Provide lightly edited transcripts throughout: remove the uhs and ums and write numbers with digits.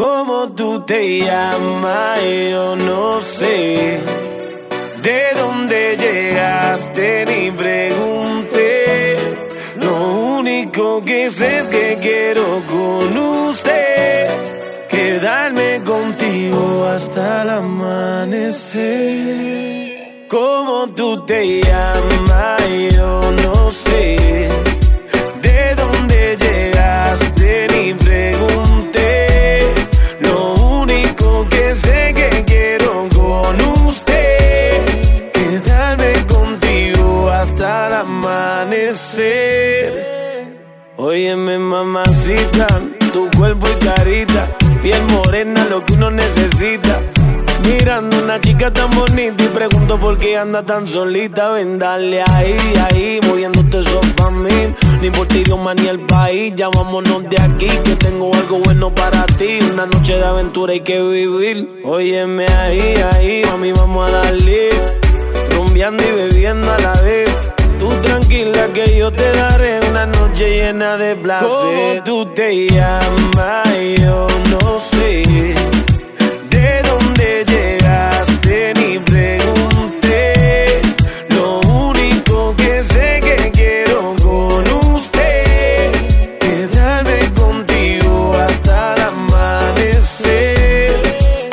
¿Cómo tú te llamas? Yo no sé. ¿De dónde llegaste? Ni pregunté. Lo único que sé es que quiero con usted quedarme contigo hasta el amanecer. ¿Cómo tú te llamas? Yo no sé. ¿De dónde llegaste? Ni pregunté. Lo único que sé que quiero con usted quedarme contigo hasta el amanecer. Óyeme, mamacita, tu cuerpo y carita, piel morena, lo que uno necesita. Mirando una chica tan bonita y pregunto por qué anda tan solita. Ven, dale ahí, ahí, moviéndote eso pa' mí. Ni por ti, Dios, ni el país. Ya vámonos de aquí, que tengo algo bueno para ti. Una noche de aventura hay que vivir. Óyeme ahí, ahí, mami, vamos a darle. Rumbeando y bebiendo a la vez. Tú tranquila que yo te daré una noche llena de placer. ¿Cómo tú te llamas? Yo no sé. ¿De dónde llegaste? Ni pregunté. Lo único que sé que quiero con usted quedarme contigo hasta el amanecer.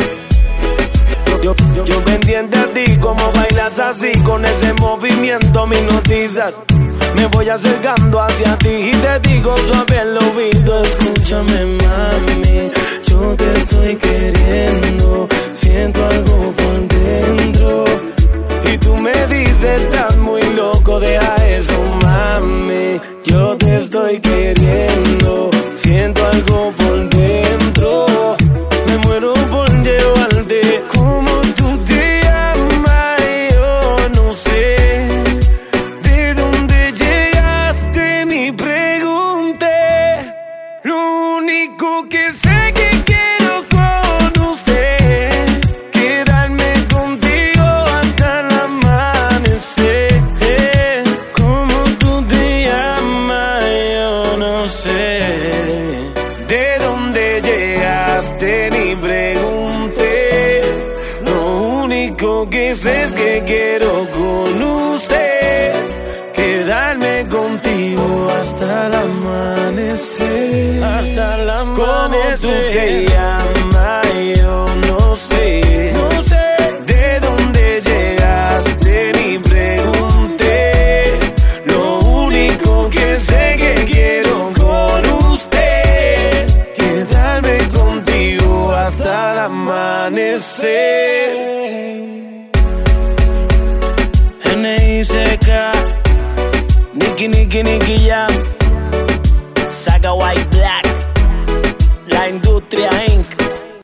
Yo pendiente a ti, como bailas así, con ese movimiento me hipnotizas. Me voy acercando hacia ti y te digo suave al oído: escúchame, mami, yo te estoy queriendo, siento algo por dentro. Y tú me dices, estás muy loco, deja eso, mami. Yo te estoy queriendo, siento algo por dentro. Me muero por llevarte. ¿Cómo tú te llamas? Yo no sé. ¿De dónde llegaste? Ni pregunté. Lo único que sé que quiero con usted quedarme contigo hasta el amanecer. ¿Cómo tú te llamas? Yo no sé. ¿De dónde llegaste? Ni pregunté. Lo único que sé es que quiero con usted quedarme contigo hasta el amanecer. Hasta el amanecer. ¿Cómo tú te llamas? Yo no sé. No sé. ¿De dónde llegaste? Ni pregunté. Lo único que sé que quiero con usted quedarme contigo hasta el amanecer. N.I.C.K. Nicky Jam, Saga White Black, La Industria Inc.